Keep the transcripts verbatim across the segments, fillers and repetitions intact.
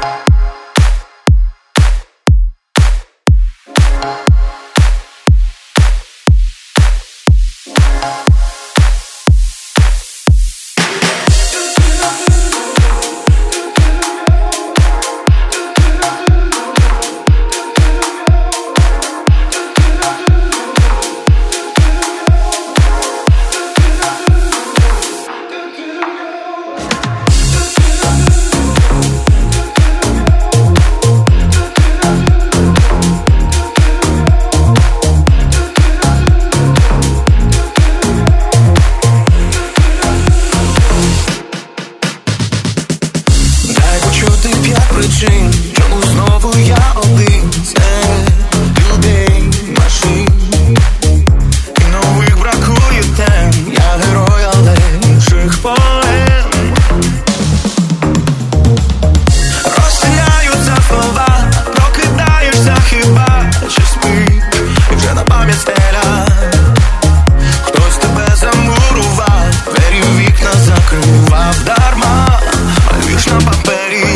Чому знову я один серед людей, машин і нових бракує тем. Я герой, але інших поем. Розстріляються слова, прокидаєшся хіба, чи спить, і вже на пам'ять стеля. Хтось тебе замурував, двері в вікна закривав дарма, малюєш на папері.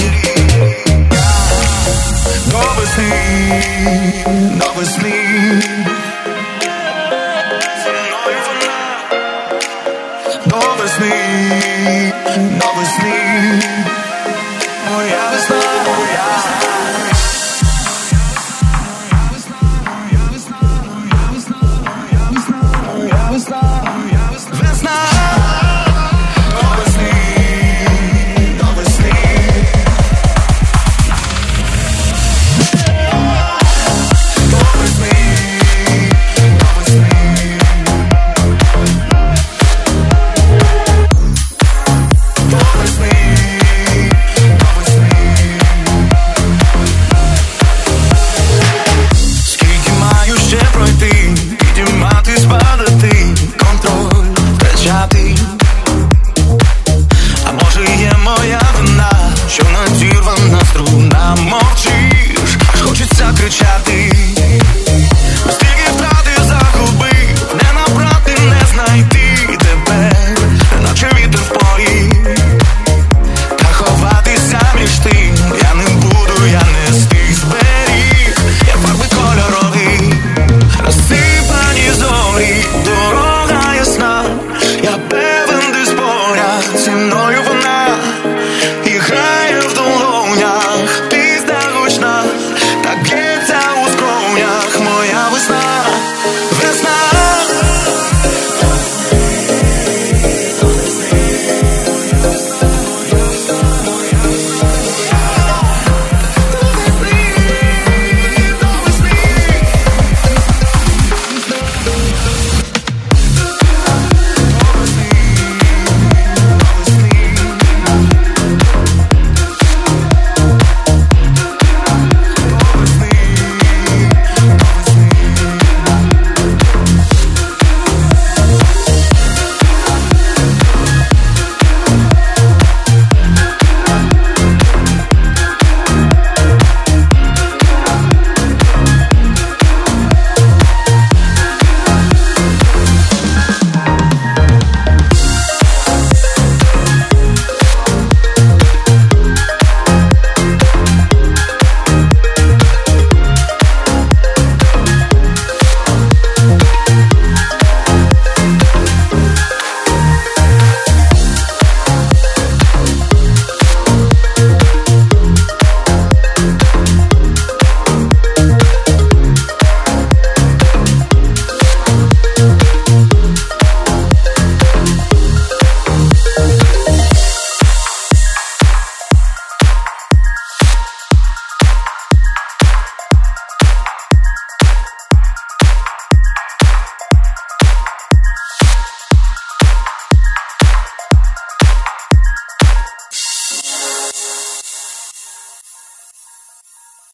До весни зі мною вона. До весни, до весни моя весна, моя весна.